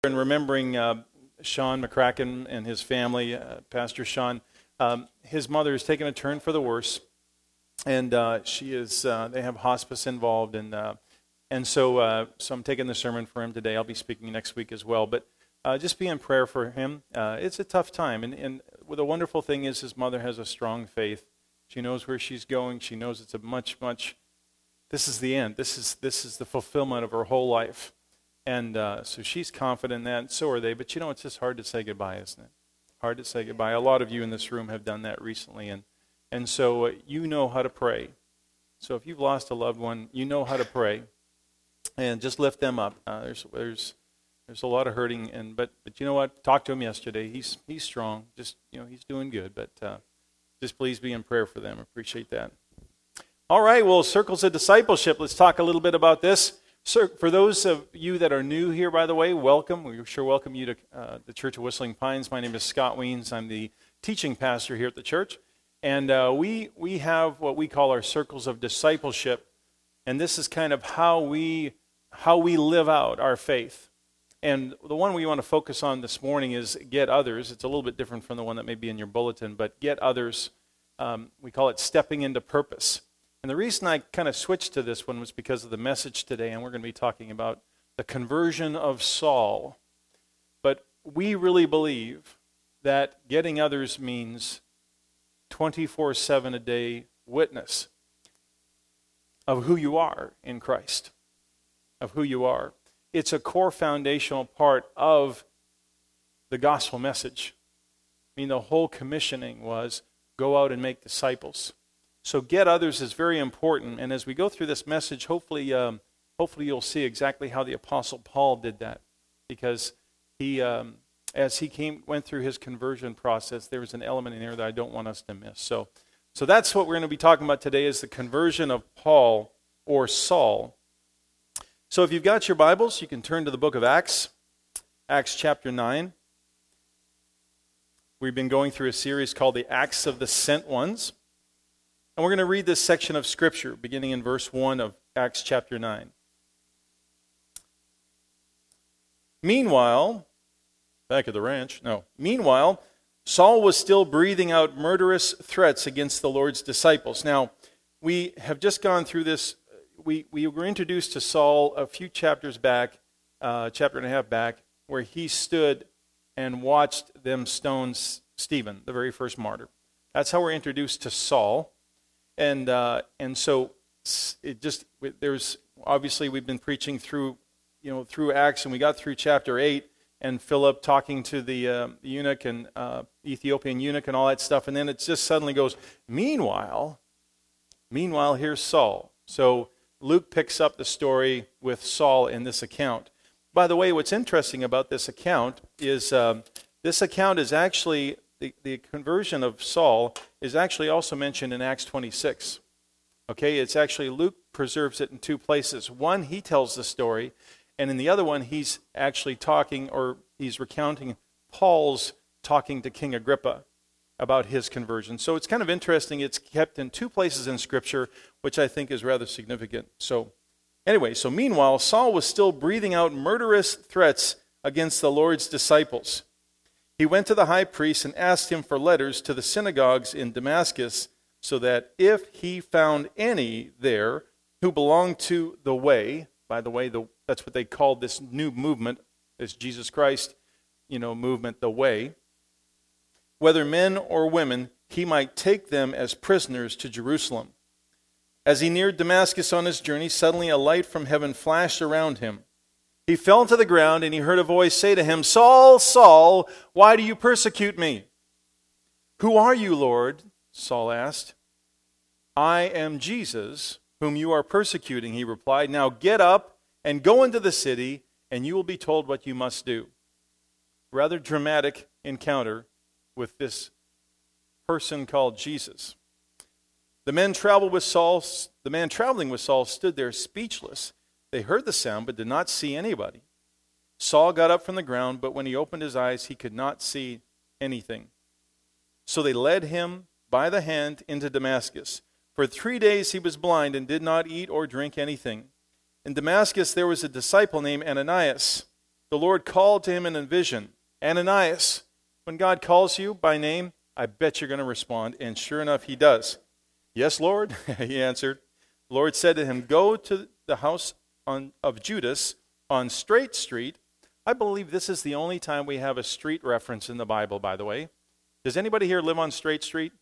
And remembering Sean McCracken and his family, Pastor Sean, his mother has taken a turn for the worse, and she is. They have hospice involved, and so I'm taking the sermon for him today. I'll be speaking next week as well, but just be in prayer for him. It's a tough time, and the wonderful thing is his mother has a strong faith. She knows where she's going. She knows it's a much. This is the end. This is the fulfillment of her whole life. And so she's confident in that, and so are they. But it's just hard to say goodbye, isn't it? Hard to say goodbye. A lot of you in this room have done that recently, and so you know how to pray. So if you've lost a loved one, you know how to pray, and just lift them up. There's a lot of hurting, but you know what? Talked to him yesterday. He's strong. Just he's doing good. But just please be in prayer for them. Appreciate that. All right. Well, circles of discipleship. Let's talk a little bit about this. So for those of you that are new here, by the way, welcome. We sure welcome you to the Church of Whistling Pines. My name is Scott Weens. I'm the teaching pastor here at the church. And we have what we call our circles of discipleship. And this is kind of how we live out our faith. And the one we want to focus on this morning is get others. It's a little bit different from the one that may be in your bulletin, but get others. We call it stepping into purpose. And the reason I kind of switched to this one was because of the message today, and we're going to be talking about the conversion of Saul. But we really believe that getting others means 24/7 a day witness of who you are in Christ, of who you are. It's a core foundational part of the gospel message. I mean, the whole commissioning was go out and make disciples. So get others is very important, and as we go through this message, hopefully you'll see exactly how the Apostle Paul did that, because he, as he went through his conversion process, there was an element in there that I don't want us to miss. So that's what we're going to be talking about today, is the conversion of Paul or Saul. So if you've got your Bibles, you can turn to the book of Acts, Acts chapter 9. We've been going through a series called the Acts of the Sent Ones. And we're going to read this section of Scripture, beginning in verse 1 of Acts chapter 9. Meanwhile, Saul was still breathing out murderous threats against the Lord's disciples. Now, we have just gone through this. We were introduced to Saul a few chapters back, chapter and a half back, where he stood and watched them stone Stephen, the very first martyr. That's how we're introduced to Saul. And so there's obviously we've been preaching through Acts, and we got through chapter 8 and Philip talking to the eunuch and Ethiopian eunuch and all that stuff, and then it just suddenly goes, meanwhile here's Saul. So Luke picks up the story with Saul in this account. By the way, what's interesting about this account is this account is actually the conversion of Saul is actually also mentioned in Acts 26. Okay, it's actually Luke preserves it in two places. One, he tells the story, and in the other one, he's actually he's recounting Paul's talking to King Agrippa about his conversion. So it's kind of interesting. It's kept in two places in Scripture, which I think is rather significant. So anyway, meanwhile, Saul was still breathing out murderous threats against the Lord's disciples. He went to the high priest and asked him for letters to the synagogues in Damascus, so that if he found any there who belonged to the way, by the way, that's what they called this new movement, this Jesus Christ, movement, the way, whether men or women, he might take them as prisoners to Jerusalem. As he neared Damascus on his journey, suddenly a light from heaven flashed around him. He fell to the ground, and he heard a voice say to him, "Saul, Saul, why do you persecute me?" "Who are you, Lord?" Saul asked. "I am Jesus, whom you are persecuting," he replied. "Now get up and go into the city, and you will be told what you must do." Rather dramatic encounter with this person called Jesus. The man traveling with Saul stood there speechless. They heard the sound, but did not see anybody. Saul got up from the ground, but when he opened his eyes, he could not see anything. So they led him by the hand into Damascus. For 3 days he was blind and did not eat or drink anything. In Damascus there was a disciple named Ananias. the Lord called to him in a vision, Ananias. When God calls you by name, I bet you're going to respond. And sure enough, he does. Yes, Lord, he answered. The Lord said to him, go to the house of Judas on Straight Street. I believe this is the only time we have a street reference in the Bible, by the way. Does anybody here live on Straight Street?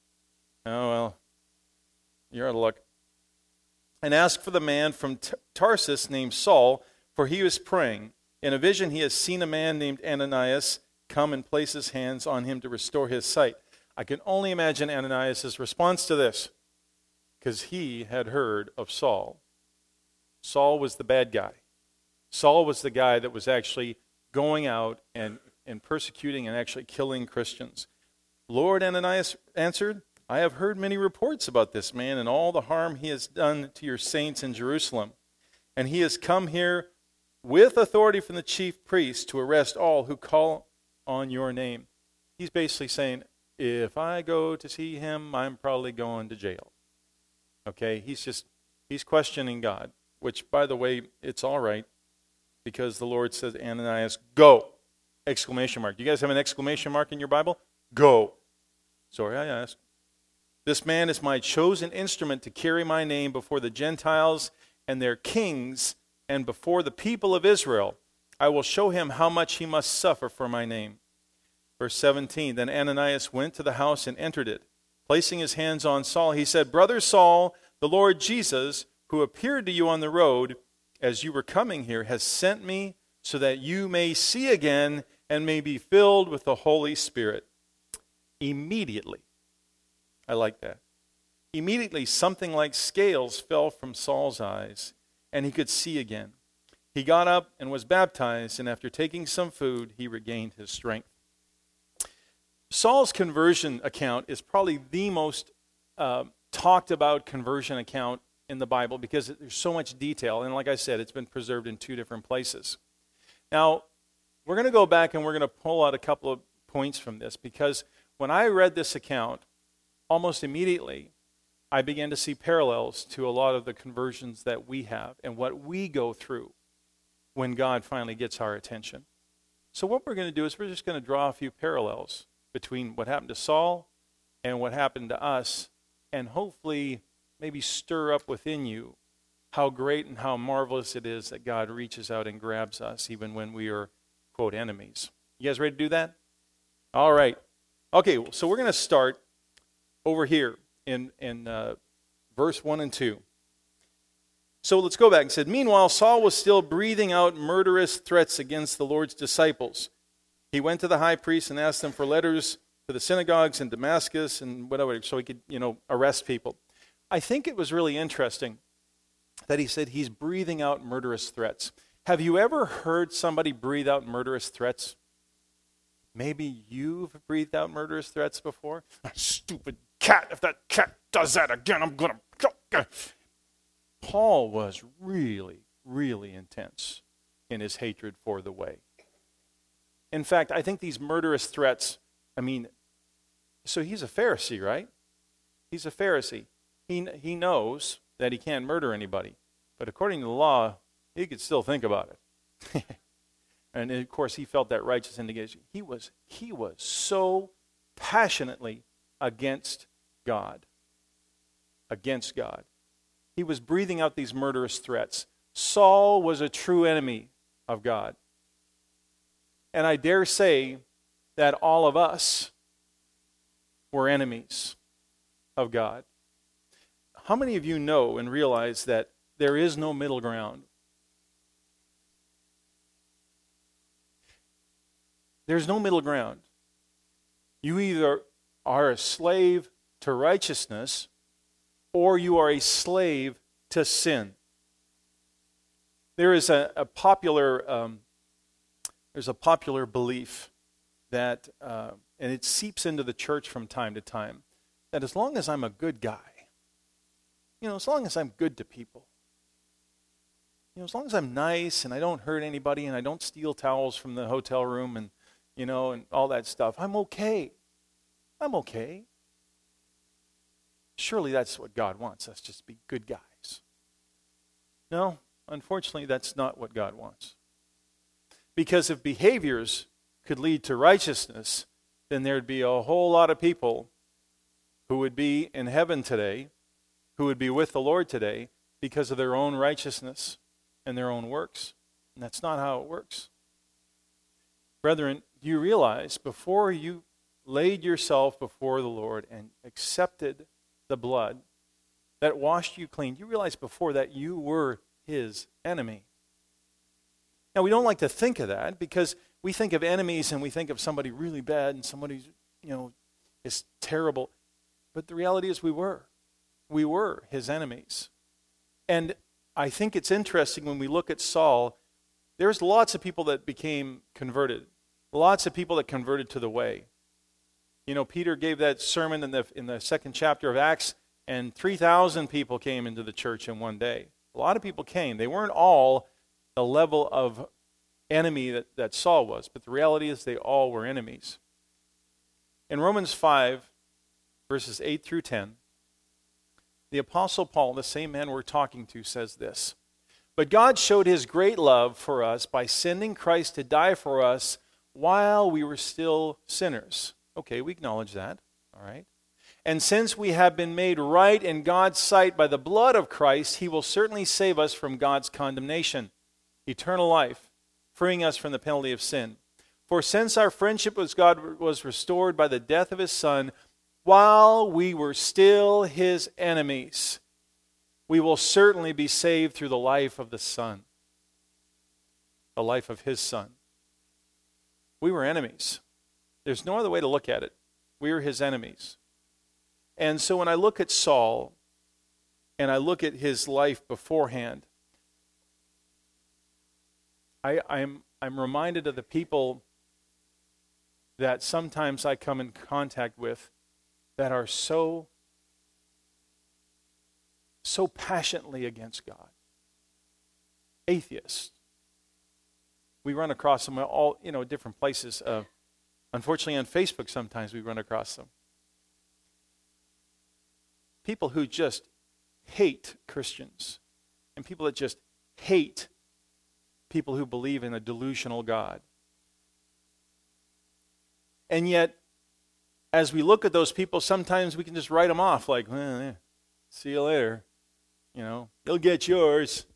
Oh, well, you're out of luck. And ask for the man from Tarsus named Saul, for he was praying. In a vision, he has seen a man named Ananias come and place his hands on him to restore his sight. I can only imagine Ananias' response to this, because he had heard of Saul. Saul was the bad guy. Saul was the guy that was actually going out and persecuting and actually killing Christians. Lord, Ananias answered, I have heard many reports about this man and all the harm he has done to your saints in Jerusalem. And he has come here with authority from the chief priest to arrest all who call on your name. He's basically saying, if I go to see him, I'm probably going to jail. Okay, he's questioning God, which, by the way, it's all right, because the Lord says, Ananias, go! Exclamation mark. You guys have an exclamation mark in your Bible? Go. Sorry, I asked. This man is my chosen instrument to carry my name before the Gentiles and their kings and before the people of Israel. I will show him how much he must suffer for my name. Verse 17, then Ananias went to the house and entered it. Placing his hands on Saul, he said, Brother Saul, the Lord Jesus, who appeared to you on the road as you were coming here, has sent me so that you may see again and may be filled with the Holy Spirit. Immediately, I like that. Immediately, something like scales fell from Saul's eyes, and he could see again. He got up and was baptized, and after taking some food, he regained his strength. Saul's conversion account is probably the most talked about conversion account in the Bible because there's so much detail. And like I said, it's been preserved in 2 different places. Now, we're going to go back and we're going to pull out a couple of points from this, because when I read this account, almost immediately, I began to see parallels to a lot of the conversions that we have and what we go through when God finally gets our attention. So what we're going to do is we're just going to draw a few parallels between what happened to Saul and what happened to us, and hopefully maybe stir up within you how great and how marvelous it is that God reaches out and grabs us even when we are, quote, enemies. You guys ready to do that? All right. Okay, so we're going to start over here in verse 1 and 2. So let's go back and said, meanwhile, Saul was still breathing out murderous threats against the Lord's disciples. He went to the high priest and asked them for letters to the synagogues in Damascus and whatever, so he could, arrest people. I think it was really interesting that he said he's breathing out murderous threats. Have you ever heard somebody breathe out murderous threats? Maybe you've breathed out murderous threats before. Stupid cat, if that cat does that again, I'm going to... Paul was really, really intense in his hatred for the way. In fact, I think these murderous threats, so he's a Pharisee, right? He's a Pharisee. He knows that he can't murder anybody. But according to the law, he could still think about it. And of course, he felt that righteous indignation. He was so passionately against God. Against God. He was breathing out these murderous threats. Saul was a true enemy of God. And I dare say that all of us were enemies of God. How many of you know and realize that there is no middle ground? There's no middle ground. You either are a slave to righteousness or you are a slave to sin. There is a popular belief that, and it seeps into the church from time to time, that as long as I'm a good guy, as long as I'm good to people, as long as I'm nice and I don't hurt anybody and I don't steal towels from the hotel room and all that stuff, I'm okay. I'm okay. Surely that's what God wants, us just to be good guys. No, unfortunately, that's not what God wants. Because if behaviors could lead to righteousness, then there'd be a whole lot of people who would be in heaven today, who would be with the Lord today because of their own righteousness and their own works. And that's not how it works. Brethren, do you realize before you laid yourself before the Lord and accepted the blood that washed you clean, you realize before that you were his enemy? Now, we don't like to think of that because we think of enemies and we think of somebody really bad and somebody, is terrible. But the reality is we were. We were his enemies. And I think it's interesting when we look at Saul, there's lots of people that became converted. Lots of people that converted to the way. Peter gave that sermon in the second chapter of Acts, and 3,000 people came into the church in one day. A lot of people came. They weren't all the level of enemy that Saul was, but the reality is they all were enemies. In Romans 5, verses 8 through 10, the Apostle Paul, the same man we're talking to, says this: "But God showed his great love for us by sending Christ to die for us while we were still sinners." Okay, we acknowledge that, all right? "And since we have been made right in God's sight by the blood of Christ, he will certainly save us from God's condemnation, eternal life, freeing us from the penalty of sin. For since our friendship with God was restored by the death of his Son, while we were still his enemies, we will certainly be saved through the life of the Son," the life of his Son. We were enemies. There's no other way to look at it. We were his enemies. And so when I look at Saul, and I look at his life beforehand, I'm reminded of the people that sometimes I come in contact with that are so passionately against God. Atheists. We run across them all, different places. Unfortunately, on Facebook sometimes we run across them. People who just hate Christians, and people that just hate people who believe in a delusional God. And yet, as we look at those people, sometimes we can just write them off like, see you later. You'll get yours.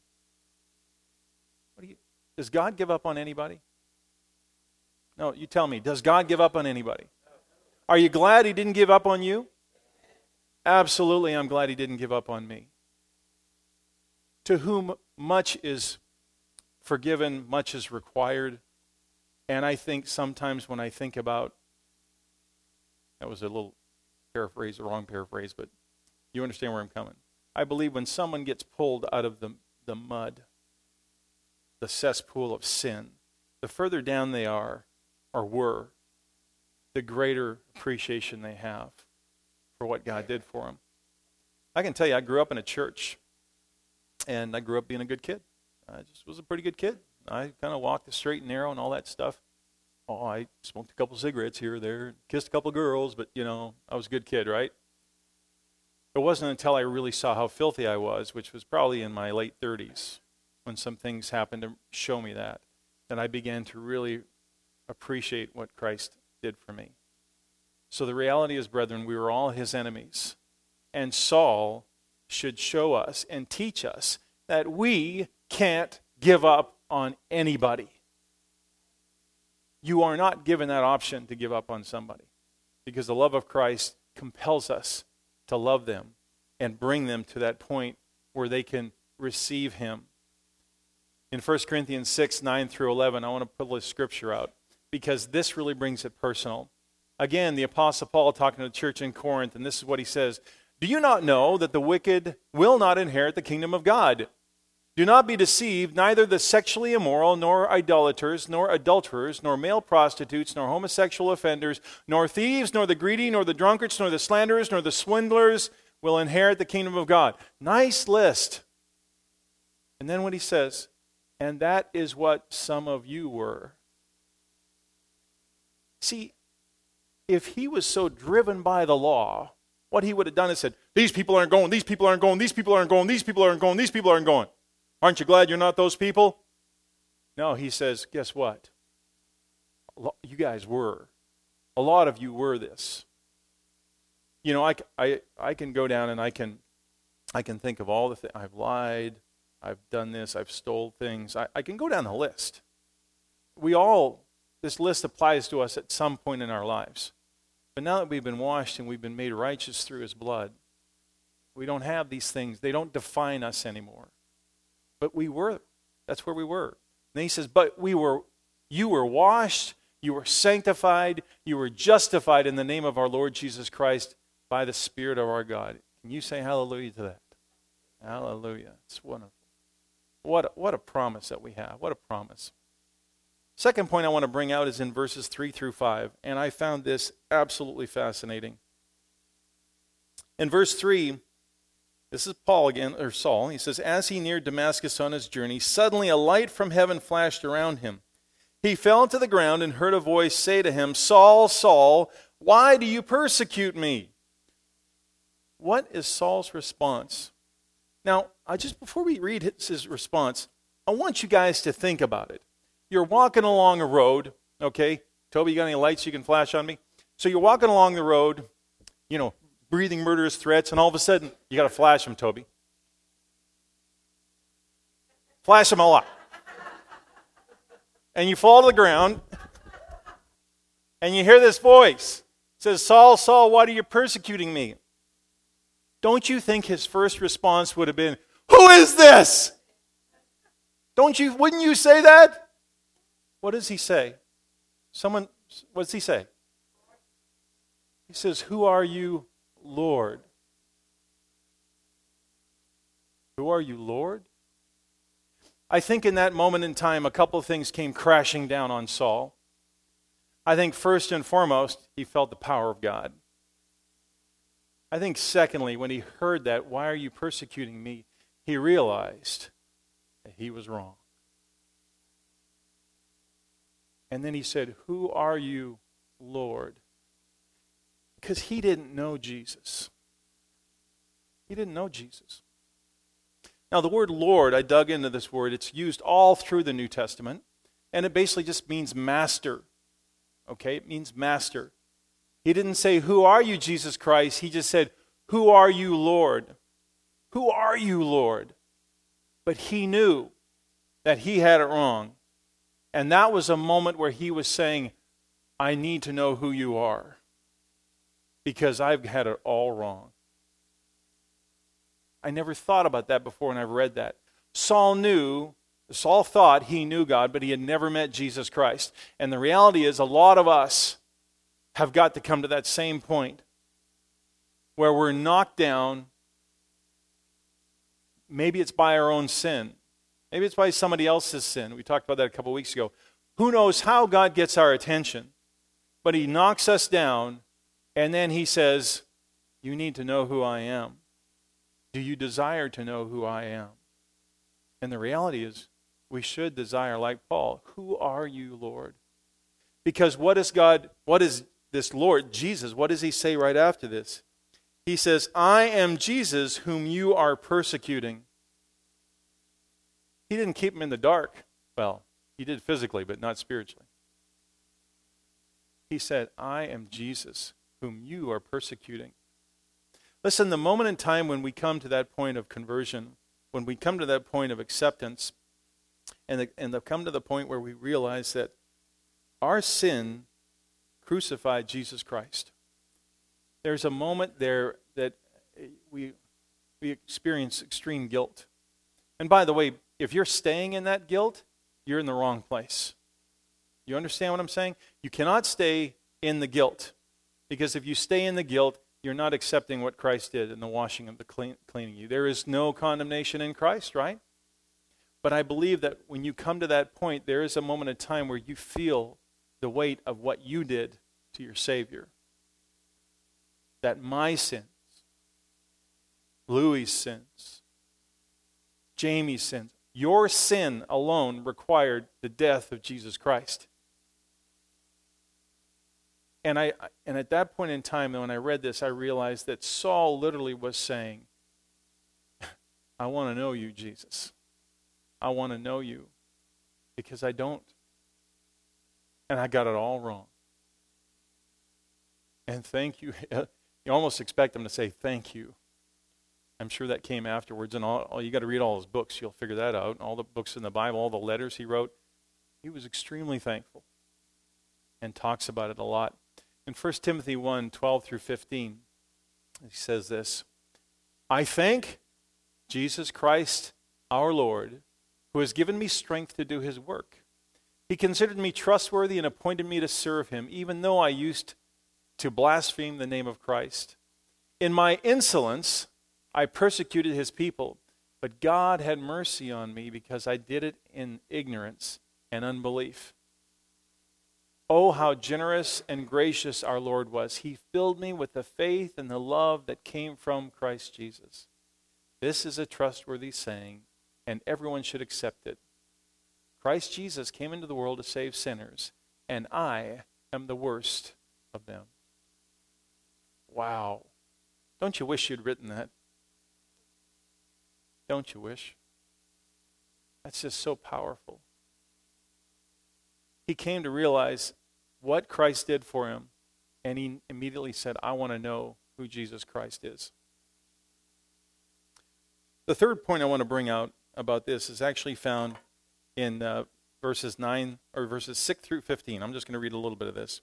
Does God give up on anybody? No, you tell me, does God give up on anybody? Are you glad he didn't give up on you? Absolutely, I'm glad he didn't give up on me. To whom much is forgiven, much is required. And I think sometimes when I think about, that was a little paraphrase, a wrong paraphrase, but you understand where I'm coming. I believe when someone gets pulled out of the mud, the cesspool of sin, the further down they are, or were, the greater appreciation they have for what God did for them. I can tell you, I grew up in a church, and I grew up being a good kid. I just was a pretty good kid. I kind of walked the straight and narrow and all that stuff. Oh, I smoked a couple cigarettes here or there, kissed a couple girls, but, I was a good kid, right? It wasn't until I really saw how filthy I was, which was probably in my late 30s, when some things happened to show me that I began to really appreciate what Christ did for me. So the reality is, brethren, we were all his enemies. And Saul should show us and teach us that we can't give up on anybody. You are not given that option to give up on somebody, because the love of Christ compels us to love them and bring them to that point where they can receive him. In 1 Corinthians 6, 9 through 11, I want to pull this scripture out because this really brings it personal. Again, the Apostle Paul talking to the church in Corinth, and this is what he says: "Do you not know that the wicked will not inherit the kingdom of God? Do not be deceived, neither the sexually immoral, nor idolaters, nor adulterers, nor male prostitutes, nor homosexual offenders, nor thieves, nor the greedy, nor the drunkards, nor the slanderers, nor the swindlers will inherit the kingdom of God." Nice list. And then what he says, and that is what some of you were. See, if he was so driven by the law, what he would have done is said, these people aren't going, these people aren't going, these people aren't going, these people aren't going, these people aren't going. Aren't you glad you're not those people? No, he says, guess what? You guys were. A lot of you were this. You know, I can go down and I can think of all the things. I've lied. I've done this. I've stole things. I can go down the list. This list applies to us at some point in our lives. But now that we've been washed and we've been made righteous through his blood, we don't have these things. They don't define us anymore. But we were. That's where we were. And he says, but you were washed, you were sanctified, you were justified in the name of our Lord Jesus Christ by the Spirit of our God. Can you say hallelujah to that? Hallelujah. It's wonderful. What a promise that we have. What a promise. Second point I want to bring out is in verses 3 through 5, and I found this absolutely fascinating. In verse 3, this is Paul again, or Saul. He says, as he neared Damascus on his journey, suddenly a light from heaven flashed around him. He fell to the ground and heard a voice say to him, Saul, Saul, why do you persecute me? What is Saul's response? Now, just before we read his response, I want you guys to think about it. You're walking along a road, okay? Toby, you got any lights you can flash on me? So you're walking along the road, breathing murderous threats, and all of a sudden, you got to flash them, Toby. Flash them a lot. And you fall to the ground, and you hear this voice. It says, Saul, Saul, why are you persecuting me? Don't you think his first response would have been, who is this? Wouldn't you say that? What does he say? What does he say? He says, who are you, Lord? Who are you, Lord? I think in that moment in time, a couple of things came crashing down on Saul. I think first and foremost, he felt the power of God. I think secondly, when he heard that, why are you persecuting me? He realized that he was wrong. And then he said, who are you, Lord? Because he didn't know Jesus. He didn't know Jesus. Now, the word Lord, I dug into this word. It's used all through the New Testament. And it basically just means master. Okay, it means master. He didn't say, who are you, Jesus Christ? He just said, who are you, Lord? Who are you, Lord? But he knew that he had it wrong. And that was a moment where he was saying, I need to know who you are. Because I've had it all wrong. I never thought about that before when I read that. Saul thought he knew God, but he had never met Jesus Christ. And the reality is, a lot of us have got to come to that same point where we're knocked down. Maybe it's by our own sin. Maybe it's by somebody else's sin. We talked about that a couple weeks ago. Who knows how God gets our attention? But he knocks us down, and then he says, you need to know who I am. Do you desire to know who I am? And the reality is, we should desire, like Paul, who are you, Lord? Because what is this Lord, Jesus, what does he say right after this? He says, I am Jesus whom you are persecuting. He didn't keep him in the dark. Well, he did physically, but not spiritually. He said, I am Jesus whom you are persecuting. Listen, the moment in time when we come to that point of conversion, when we come to that point of acceptance, and come to the point where we realize that our sin crucified Jesus Christ. There's a moment there that we experience extreme guilt. And by the way, if you're staying in that guilt, you're in the wrong place. You understand what I'm saying? You cannot stay in the guilt. Because if you stay in the guilt, you're not accepting what Christ did in the washing of the cleaning you. There is no condemnation in Christ, right? But I believe that when you come to that point, there is a moment of time where you feel the weight of what you did to your Savior. That my sins, Louis' sins, Jamie's sins, your sin alone required the death of Jesus Christ. And at that point in time, when I read this, I realized that Saul literally was saying, I want to know you, Jesus. I want to know you. because I don't. And I got it all wrong. And thank you. You almost expect him to say thank you. I'm sure that came afterwards, and all you got to read all his books. You'll figure that out. All the books in the Bible, all the letters he wrote. He was extremely thankful and talks about it a lot. In 1 Timothy 1, 12 through 15, he says this, I thank Jesus Christ, our Lord, who has given me strength to do his work. He considered me trustworthy and appointed me to serve him, even though I used to blaspheme the name of Christ. In my insolence, I persecuted his people, but God had mercy on me because I did it in ignorance and unbelief. Oh, how generous and gracious our Lord was. He filled me with the faith and the love that came from Christ Jesus. This is a trustworthy saying, and everyone should accept it. Christ Jesus came into the world to save sinners, and I am the worst of them. Wow. Don't you wish you'd written that? Don't you wish? That's just so powerful. He came to realize what Christ did for him, and he immediately said, I want to know who Jesus Christ is. The third point I want to bring out about this is actually found in verses 6 through 15. I'm just going to read a little bit of this.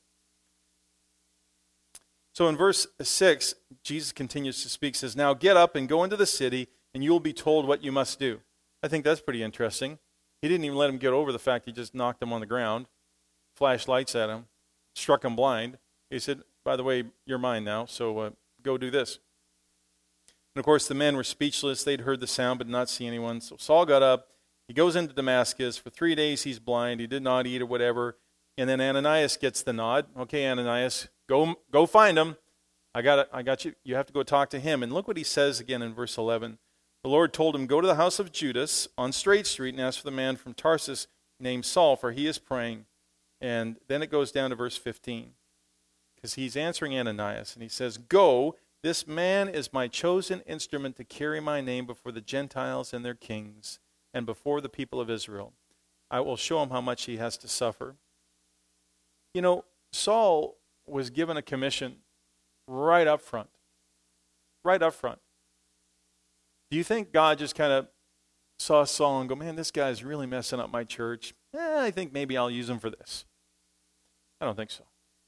So in verse 6, Jesus continues to speak, says, Now get up and go into the city, and you will be told what you must do. I think that's pretty interesting. He didn't even let him get over the fact he just knocked him on the ground, flashed lights at him, struck him blind. He said, by the way, you're mine now, so go do this. And of course, the men were speechless. They'd heard the sound but not see anyone. So Saul got up. He goes into Damascus. For 3 days he's blind. He did not eat or whatever. And then Ananias gets the nod. Okay, Ananias, go find him. I got you. You have to go talk to him. And look what he says again in verse 11. The Lord told him, Go to the house of Judas on Straight Street and ask for the man from Tarsus named Saul, for he is praying. And then it goes down to verse 15. Because he's answering Ananias. And he says, Go, this man is my chosen instrument to carry my name before the Gentiles and their kings and before the people of Israel. I will show him how much he has to suffer. You know, Saul was given a commission right up front. Right up front. Do you think God just kind of saw Saul and go, man, this guy's really messing up my church. I think maybe I'll use him for this. I don't think so.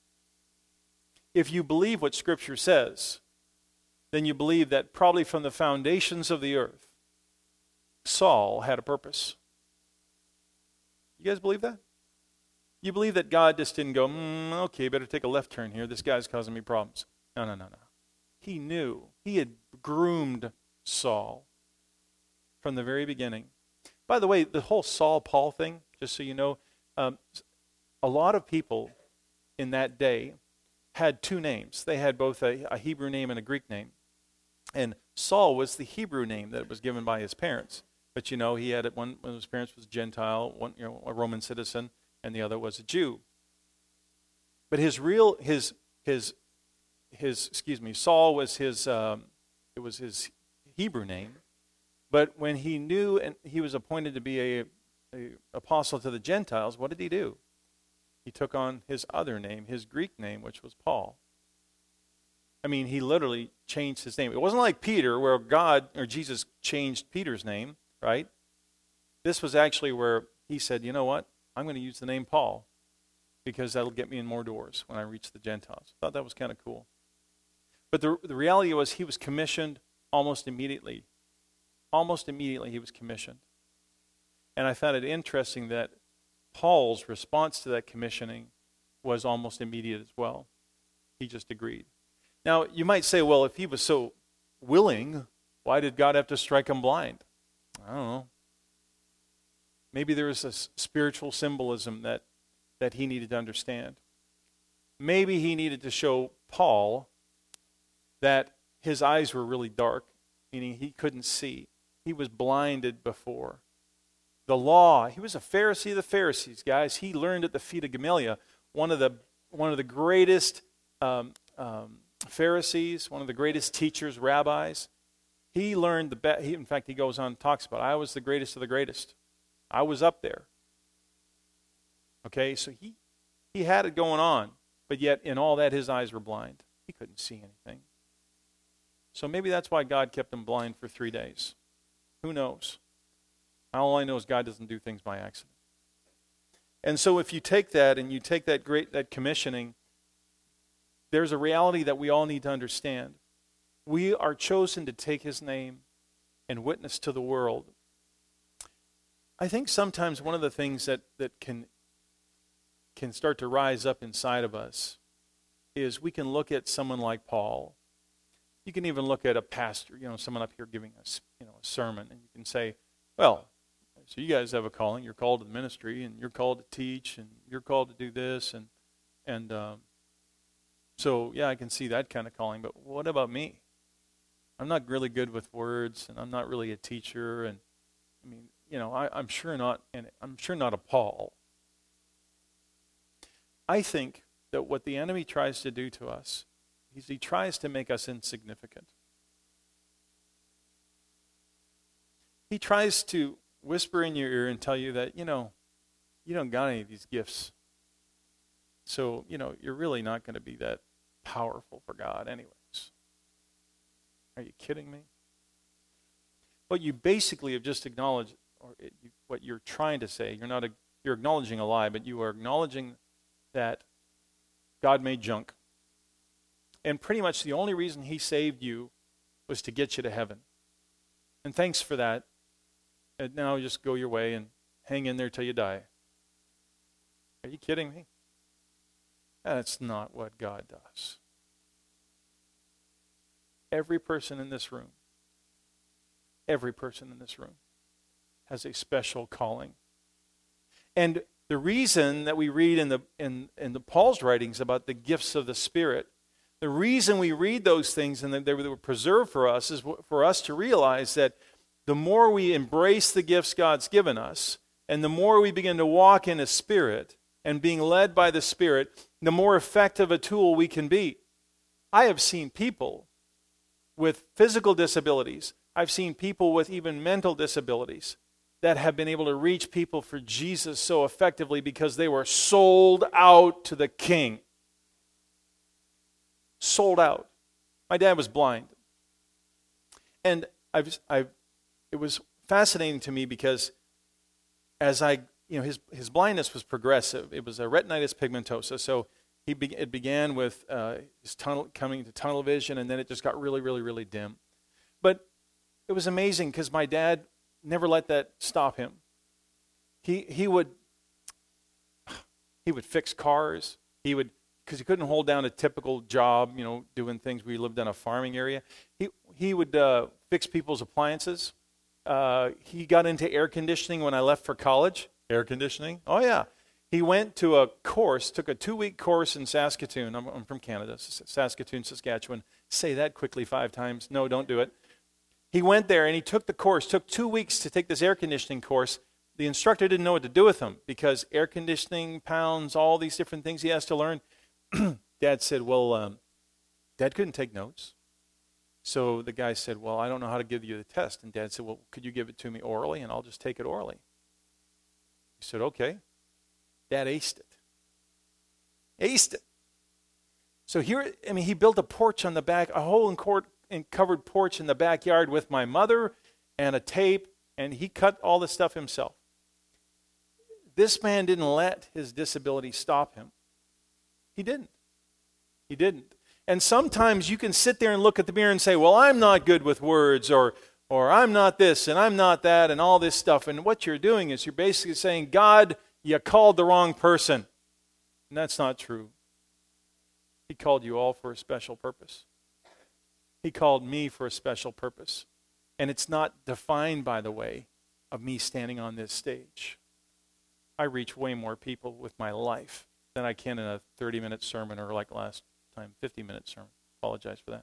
If you believe what Scripture says, then you believe that probably from the foundations of the earth, Saul had a purpose. You guys believe that? You believe that God just didn't go, okay, better take a left turn here. This guy's causing me problems. No. He knew. He had groomed Saul from the very beginning. By the way, the whole Saul-Paul thing, just so you know, a lot of people in that day had two names. They had both a Hebrew name and a Greek name. And Saul was the Hebrew name that was given by his parents. But you know, he had one of his parents was Gentile, one a Roman citizen, and the other was a Jew. But Saul was it was his Hebrew name. But when he knew and he was appointed to be a apostle to the Gentiles, what did he do? He took on his other name, his Greek name, which was Paul. I mean, he literally changed his name. It wasn't like Peter, where God or Jesus changed Peter's name, right? This was actually where he said, you know what? I'm going to use the name Paul because that'll get me in more doors when I reach the Gentiles. I thought that was kind of cool. But the reality was he was commissioned almost immediately. Almost immediately he was commissioned. And I found it interesting that Paul's response to that commissioning was almost immediate as well. He just agreed. Now, you might say, well, if he was so willing, why did God have to strike him blind? I don't know. Maybe there was a spiritual symbolism that he needed to understand. Maybe he needed to show Paul that his eyes were really dark, meaning he couldn't see. He was blinded before. The law, he was a Pharisee of the Pharisees, guys. He learned at the feet of Gamaliel, one of the greatest Pharisees, one of the greatest teachers, rabbis. He learned in fact, he goes on and talks about, I was the greatest of the greatest. I was up there. Okay, so he had it going on, but yet in all that his eyes were blind. He couldn't see anything. So maybe that's why God kept him blind for 3 days. Who knows? All I know is God doesn't do things by accident. And so if you take that and you take that commissioning, there's a reality that we all need to understand. We are chosen to take his name and witness to the world. I think sometimes one of the things that can start to rise up inside of us is we can look at someone like Paul. You can even look at a pastor, someone up here giving us, a sermon, and you can say, well, so you guys have a calling. You're called to the ministry, and you're called to teach, and you're called to do this, and so yeah, I can see that kind of calling. But what about me? I'm not really good with words, and I'm not really a teacher, and I mean, I'm sure not, and I'm sure not a Paul. I think that what the enemy tries to do to us is he tries to make us insignificant. He tries to whisper in your ear and tell you that, you don't got any of these gifts. So, you're really not going to be that powerful for God anyways. Are you kidding me? What you basically have just acknowledged, what you're trying to say, you're acknowledging a lie, but you are acknowledging that God made junk. And pretty much the only reason he saved you was to get you to heaven. And thanks for that. And now just go your way and hang in there till you die. Are you kidding me? That's not what God does. Every person in this room has a special calling. And the reason that we read in the Paul's writings about the gifts of the Spirit, the reason we read those things and that they were preserved for us is for us to realize that the more we embrace the gifts God's given us, and the more we begin to walk in His Spirit and being led by the Spirit, the more effective a tool we can be. I have seen people with physical disabilities. I've seen people with even mental disabilities that have been able to reach people for Jesus so effectively because they were sold out to the King. Sold out. My dad was blind. And it was fascinating to me because as his blindness was progressive. It was a retinitis pigmentosa. So it began with his coming to tunnel vision, and then it just got really, really, really dim. But it was amazing because my dad never let that stop him. He would fix cars. Because he couldn't hold down a typical job, doing things. We lived in a farming area. He would fix people's appliances. He got into air conditioning when I left for college. Air conditioning? Oh, yeah. He went to a course, took a 2-week course in Saskatoon. I'm from Canada, Saskatoon, Saskatchewan. Say that quickly 5 times. No, don't do it. He went there and he took the course. Took 2 weeks to take this air conditioning course. The instructor didn't know what to do with him because air conditioning, pounds, all these different things he has to learn. Dad said, Dad couldn't take notes. So the guy said, I don't know how to give you the test. And Dad said, could you give it to me orally and I'll just take it orally? He said, okay. Dad aced it. Aced it. So he built a porch on the back, a hole in covered porch in the backyard with my mother and a tape, and he cut all the stuff himself. This man didn't let his disability stop him. He didn't. He didn't. And sometimes you can sit there and look at the mirror and say, I'm not good with words, or I'm not this, and I'm not that, and all this stuff. And what you're doing is you're basically saying, God, you called the wrong person. And that's not true. He called you all for a special purpose. He called me for a special purpose. And it's not defined by the way of me standing on this stage. I reach way more people with my life than I can in a 30-minute sermon or like last time, 50-minute sermon. Apologize for that.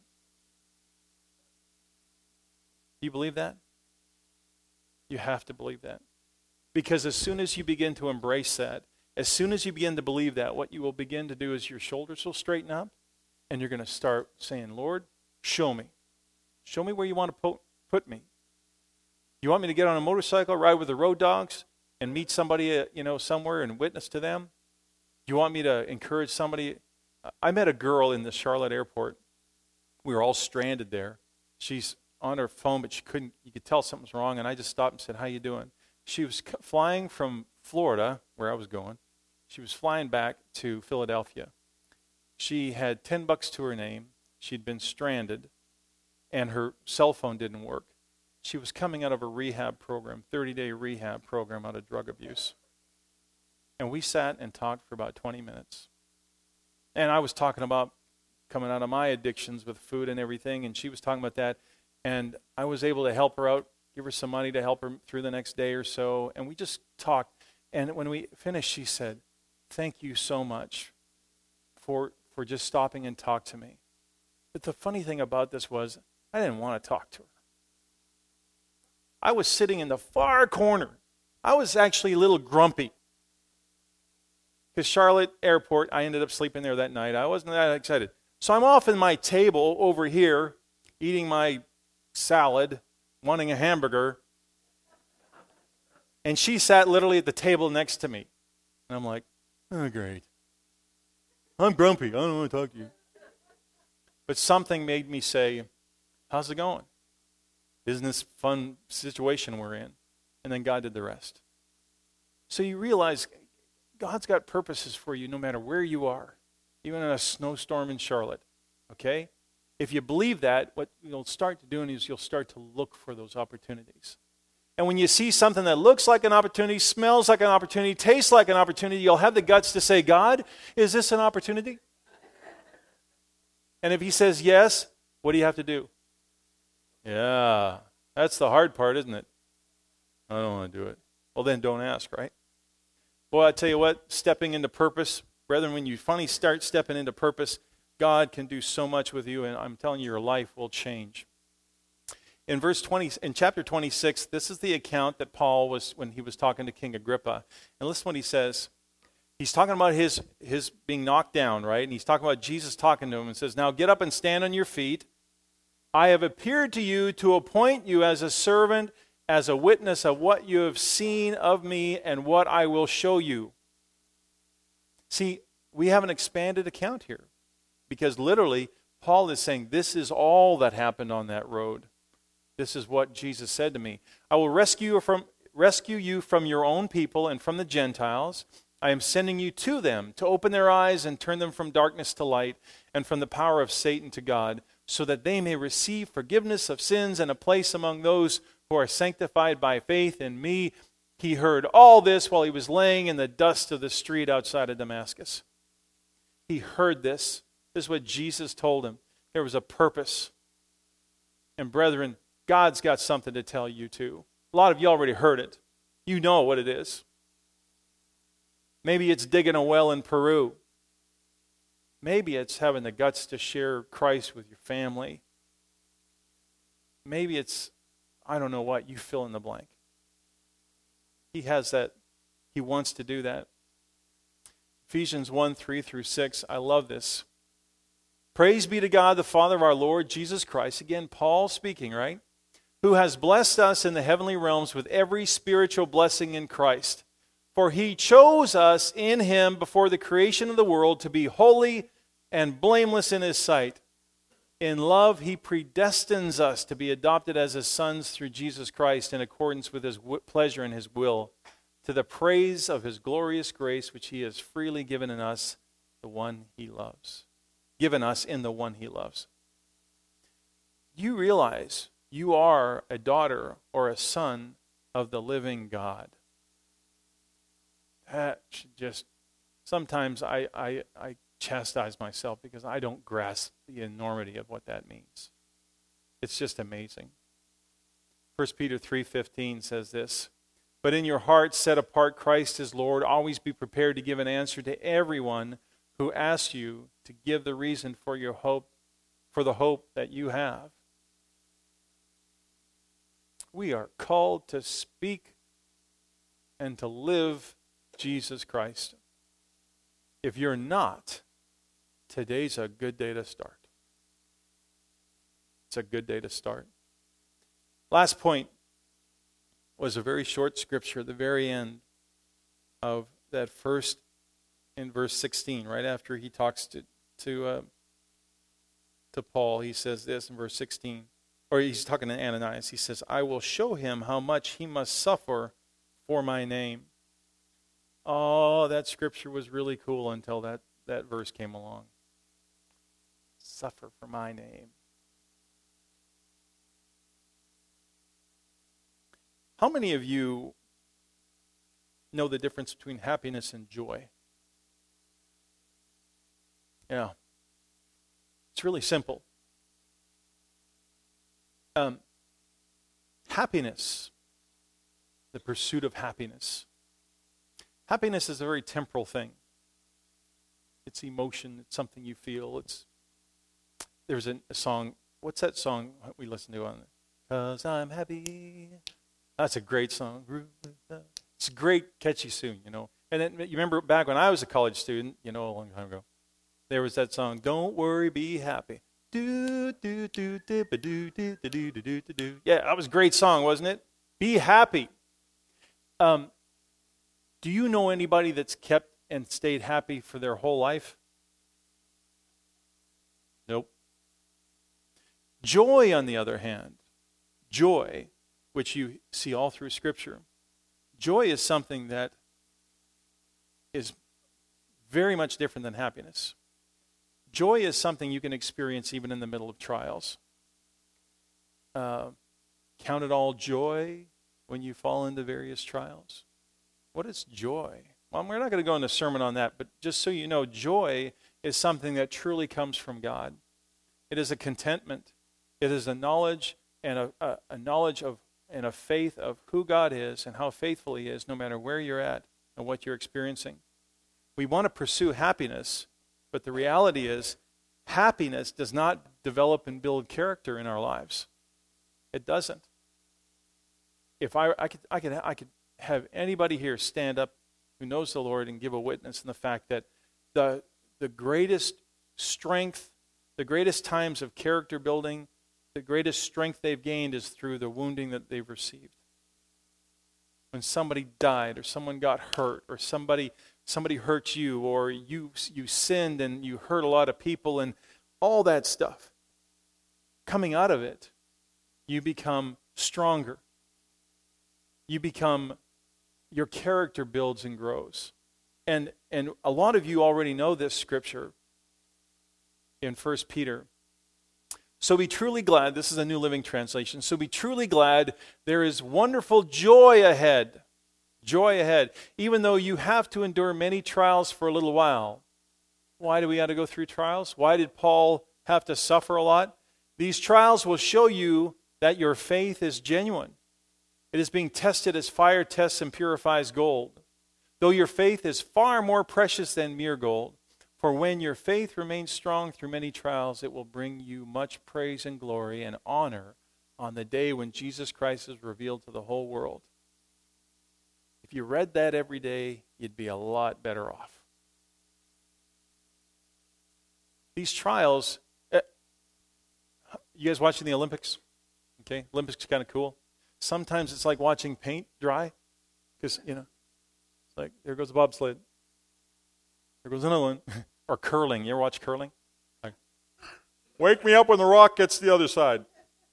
Do you believe that? You have to believe that. Because as soon as you begin to embrace that, as soon as you begin to believe that, what you will begin to do is your shoulders will straighten up and you're going to start saying, Lord, show me. Show me where you want to put me. You want me to get on a motorcycle, ride with the road dogs, and meet somebody, somewhere and witness to them? Do you want me to encourage somebody? I met a girl in the Charlotte airport. We were all stranded there. She's on her phone, but you could tell something's wrong, and I just stopped and said, how you doing? She was flying from Florida, where I was going. She was flying back to Philadelphia. She had $10 to her name. She'd been stranded, and her cell phone didn't work. She was coming out of a rehab program, 30-day rehab program out of drug abuse. And we sat and talked for about 20 minutes. And I was talking about coming out of my addictions with food and everything, and she was talking about that. And I was able to help her out, give her some money to help her through the next day or so. And we just talked. And when we finished, she said, thank you so much for just stopping and talk to me. But the funny thing about this was I didn't want to talk to her. I was sitting in the far corner. I was actually a little grumpy. Because Charlotte Airport, I ended up sleeping there that night. I wasn't that excited. So I'm off in my table over here, eating my salad, wanting a hamburger. And she sat literally at the table next to me. And I'm like, oh, great. I'm grumpy. I don't want to talk to you. But something made me say, how's it going? Isn't this a fun situation we're in? And then God did the rest. So you realize God's got purposes for you no matter where you are, even in a snowstorm in Charlotte, okay? If you believe that, what you'll start to do is you'll start to look for those opportunities. And when you see something that looks like an opportunity, smells like an opportunity, tastes like an opportunity, you'll have the guts to say, God, is this an opportunity? And if he says yes, what do you have to do? Yeah, that's the hard part, isn't it? I don't want to do it. Well, then don't ask, right? Boy, I tell you what, stepping into purpose, brethren, when you finally start stepping into purpose, God can do so much with you, and I'm telling you, your life will change. In chapter 26, this is the account that Paul was when he was talking to King Agrippa. And listen what he says. He's talking about his being knocked down, right? And he's talking about Jesus talking to him and says, now get up and stand on your feet. I have appeared to you to appoint you as a servant, as a witness of what you have seen of me and what I will show you. See, we have an expanded account here because literally Paul is saying this is all that happened on that road. This is what Jesus said to me. I will rescue you from your own people and from the Gentiles. I am sending you to them to open their eyes and turn them from darkness to light and from the power of Satan to God, so that they may receive forgiveness of sins and a place among those who are sanctified by faith in me. He heard all this while he was laying in the dust of the street outside of Damascus. He heard this. This is what Jesus told him. There was a purpose. And brethren, God's got something to tell you too. A lot of you already heard it. You know what it is. Maybe it's digging a well in Peru. Maybe it's having the guts to share Christ with your family. Maybe it's, I don't know what, you fill in the blank. He has that. He wants to do that. Ephesians 1:3-6, I love this. Praise be to God, the Father of our Lord Jesus Christ. Again, Paul speaking, right? Who has blessed us in the heavenly realms with every spiritual blessing in Christ. For he chose us in him before the creation of the world to be holy and blameless in his sight. In love, he predestines us to be adopted as his sons through Jesus Christ in accordance with his pleasure and his will, to the praise of his glorious grace, which he has freely given in us, the one he loves. Given us in the one he loves. Do you realize you are a daughter or a son of the living God? That should just, sometimes I chastise myself because I don't grasp the enormity of what that means. It's just amazing. 1 Peter 3:15 says this, but in your hearts set apart Christ as Lord. Always be prepared to give an answer to everyone who asks you to give the reason for your hope, for the hope that you have. We are called to speak and to live Jesus Christ. If you're not, today's a good day to start. It's a good day to start. Last point was a very short scripture at the very end. of that first, in verse 16, right after he talks to Paul, he says this in verse 16, or he's talking to Ananias. He says, I will show him how much he must suffer for my name. Oh, that scripture was really cool until that verse came along. Suffer for my name. How many of you know the difference between happiness and joy? Yeah. It's really simple. Happiness, the pursuit of happiness. Happiness is a very temporal thing. It's emotion. It's something you feel. There's a song. What's that song we listen to on it? 'Cause I'm happy. That's a great song. It's a great, catchy tune, you know. And then, you remember back when I was a college student, you know, a long time ago, there was that song, Don't Worry, Be Happy. Do, do, do, do, do, do, do, do, do, do, do. Yeah, that was a great song, wasn't it? Be happy. Do you know anybody that's kept and stayed happy for their whole life? Nope. Joy, on the other hand, joy, which you see all through Scripture, joy is something that is very much different than happiness. Joy is something you can experience even in the middle of trials. Count it all joy when you fall into various trials. What is joy? Well, we're not going to go into a sermon on that, but just so you know, joy is something that truly comes from God. It is a contentment. It is a knowledge and a knowledge of and a faith of who God is and how faithful He is, no matter where you're at and what you're experiencing. We want to pursue happiness, but the reality is, happiness does not develop and build character in our lives. It doesn't. If I could have anybody here stand up who knows the Lord and give a witness in the fact that the greatest strength, the greatest times of character building, the greatest strength they've gained is through the wounding that they've received. When somebody died or someone got hurt or somebody hurt you or you sinned and you hurt a lot of people and all that stuff. Coming out of it, you become stronger. Your character builds and grows. And a lot of you already know this scripture in 1 Peter. So be truly glad, this is a New Living Translation, so be truly glad there is wonderful joy ahead. Joy ahead. Even though you have to endure many trials for a little while. Why do we have to go through trials? Why did Paul have to suffer a lot? These trials will show you that your faith is genuine. It is being tested as fire tests and purifies gold. Though your faith is far more precious than mere gold. For when your faith remains strong through many trials, it will bring you much praise and glory and honor on the day when Jesus Christ is revealed to the whole world. If you read that every day, you'd be a lot better off. These trials, you guys watching the Olympics? Okay, Olympics is kind of cool. Sometimes it's like watching paint dry, because, it's like, there goes the bobsled. There goes another one. Or curling. You ever watch curling? Like, wake me up when the rock gets to the other side.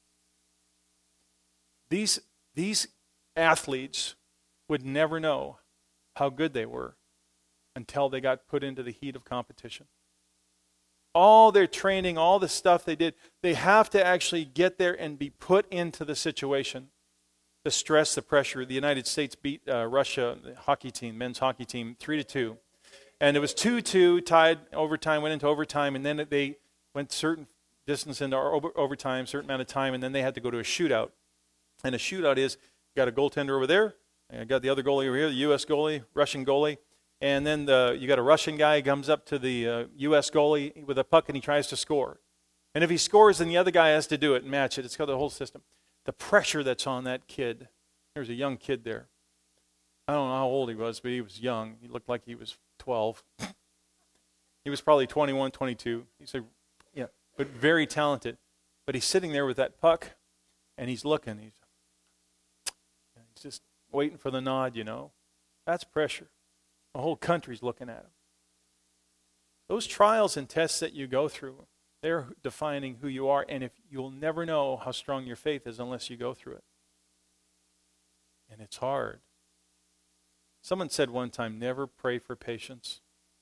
These athletes would never know how good they were until they got put into the heat of competition. All their training, all the stuff they did, they have to actually get there and be put into the situation. The stress, the pressure. The United States beat Russia, the hockey team, men's hockey team, 3-2. And it was 2-2, tied, overtime, went into overtime, and then they went certain distance into overtime, certain amount of time, and then they had to go to a shootout. And a shootout is, you got a goaltender over there, and you got the other goalie over here, the U.S. goalie, Russian goalie, and then you got a Russian guy who comes up to the U.S. goalie with a puck and he tries to score. And if he scores, then the other guy has to do it and match it. It's got the whole system. The pressure that's on that kid. There's a young kid there. I don't know how old he was, but he was young. He looked like he was 12. He was probably 21, 22. He's but very talented. But he's sitting there with that puck, and he's looking. He's just waiting for the nod, That's pressure. The whole country's looking at him. Those trials and tests that you go through, they're defining who you are, and if you'll never know how strong your faith is unless you go through it. And it's hard. Someone said one time, never pray for patience.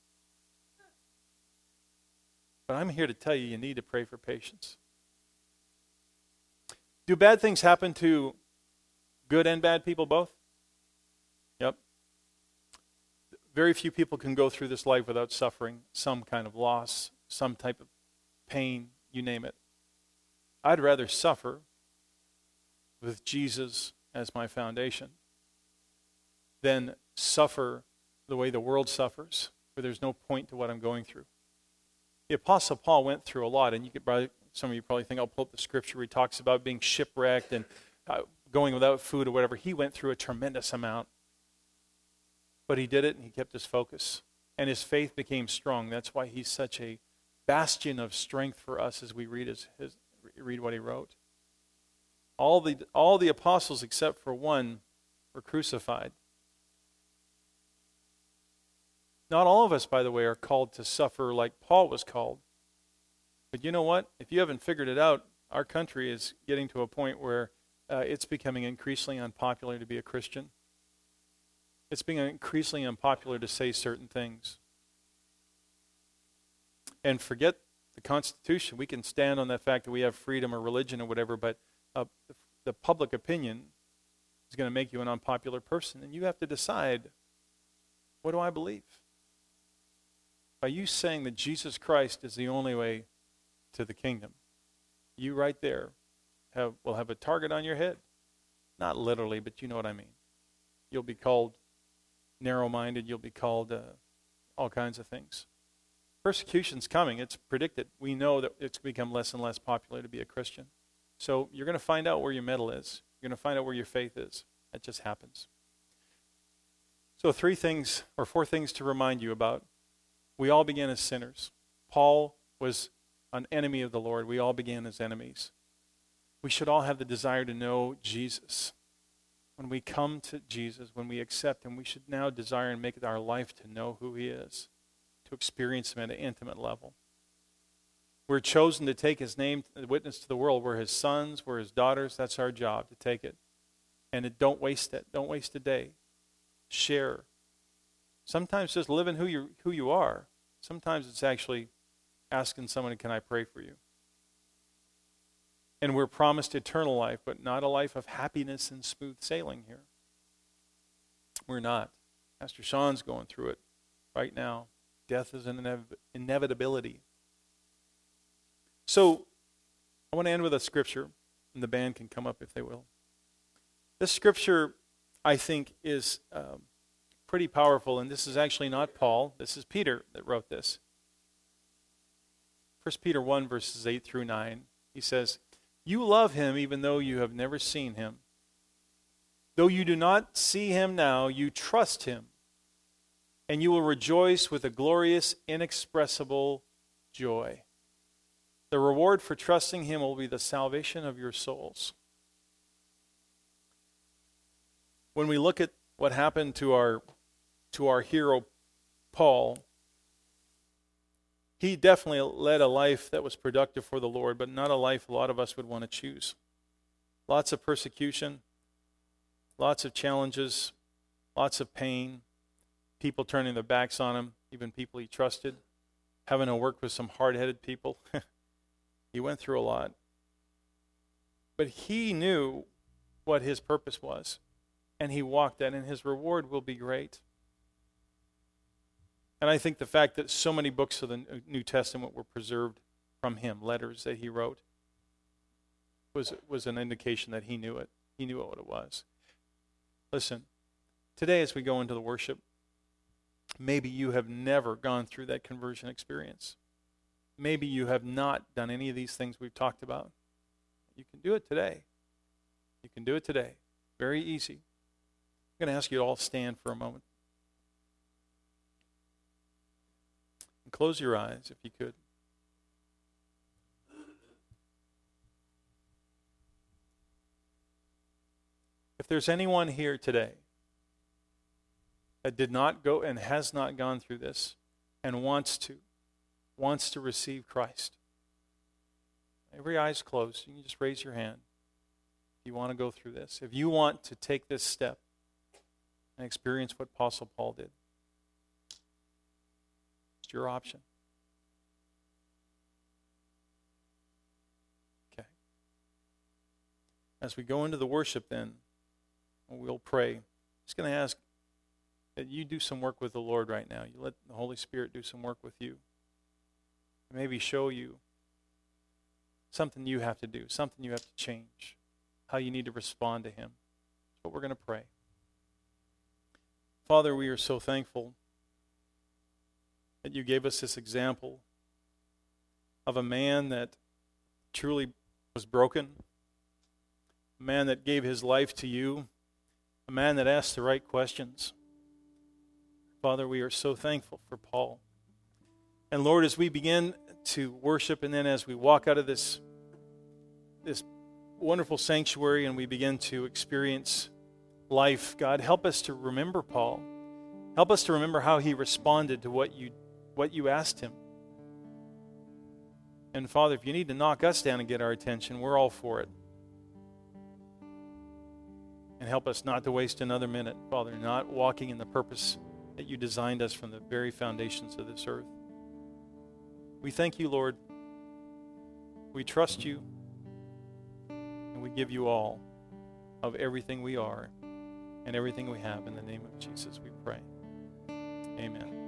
But I'm here to tell you, you need to pray for patience. Do bad things happen to good and bad people both? Yep. Very few people can go through this life without suffering some kind of loss, some type of pain, you name it. I'd rather suffer with Jesus as my foundation than suffer the way the world suffers, where there's no point to what I'm going through. The Apostle Paul went through a lot, and some of you probably think I'll pull up the scripture where he talks about being shipwrecked and going without food or whatever. He went through a tremendous amount. But he did it, and he kept his focus. And his faith became strong. That's why he's such a bastion of strength for us as we read read what he wrote. All the apostles except for one were crucified. Not all of us, by the way, are called to suffer like Paul was called. But you know what? If you haven't figured it out, our country is getting to a point where it's becoming increasingly unpopular to be a Christian. It's being increasingly unpopular to say certain things. And forget the Constitution. We can stand on that fact that we have freedom or religion or whatever, but the public opinion is going to make you an unpopular person. And you have to decide, what do I believe? By you saying that Jesus Christ is the only way to the kingdom, you right there will have a target on your head. Not literally, but you know what I mean. You'll be called narrow-minded. You'll be called all kinds of things. Persecution's coming. It's predicted. We know that it's become less and less popular to be a Christian. So you're going to find out where your mettle is. You're going to find out where your faith is. That just happens. So 4 things to remind you about. We all began as sinners. Paul was an enemy of the Lord. We all began as enemies. We should all have the desire to know Jesus. When we come to Jesus, when we accept him, we should now desire and make it our life to know who he is, to experience him at an intimate level. We're chosen to take his name, witness to the world. We're his sons, we're his daughters. That's our job, to take it. And don't waste it. Don't waste a day. Share. Sometimes just living who you are. Sometimes it's actually asking someone, can I pray for you? And we're promised eternal life, but not a life of happiness and smooth sailing here. We're not. Pastor Sean's going through it right now. Death is an inevitability. So I want to end with a scripture, and the band can come up if they will. This scripture, I think, is pretty powerful, and this is actually not Paul. This is Peter that wrote this. 1 Peter 1, verses 8 through 9. He says, "You love him even though you have never seen him. Though you do not see him now, you trust him, and you will rejoice with a glorious, inexpressible joy. The reward for trusting him will be the salvation of your souls." When we look at what happened to our hero, Paul, he definitely led a life that was productive for the Lord, but not a life a lot of us would want to choose. Lots of persecution, lots of challenges, lots of pain, people turning their backs on him, even people he trusted, having to work with some hard-headed people. He went through a lot. But he knew what his purpose was, and he walked that, and his reward will be great. And I think the fact that so many books of the New Testament were preserved from him, letters that he wrote, was an indication that he knew it. He knew what it was. Listen, today as we go into the worship, maybe you have never gone through that conversion experience. Maybe you have not done any of these things we've talked about. You can do it today. You can do it today. Very easy. I'm going to ask you to all stand for a moment. And close your eyes if you could. If there's anyone here today that did not go and has not gone through this and wants to receive Christ. Every eye's closed. You can just raise your hand if you want to go through this. If you want to take this step and experience what Apostle Paul did. It's your option. Okay. As we go into the worship then, we'll pray. I'm just going to ask that you do some work with the Lord right now. You let the Holy Spirit do some work with you. Maybe show you something you have to do, something you have to change, how you need to respond to Him. That's what we're going to pray. Father, we are so thankful that you gave us this example of a man that truly was broken, a man that gave his life to you, a man that asked the right questions. Father, we are so thankful for Paul. And Lord, as we begin to worship and then as we walk out of this wonderful sanctuary and we begin to experience life, God, help us to remember Paul. Help us to remember how he responded to what you asked him. And Father, if you need to knock us down and get our attention, we're all for it. And help us not to waste another minute, Father, not walking in the purpose that you designed us from the very foundations of this earth. We thank you, Lord. We trust you. And we give you all of everything we are and everything we have. In the name of Jesus, we pray. Amen.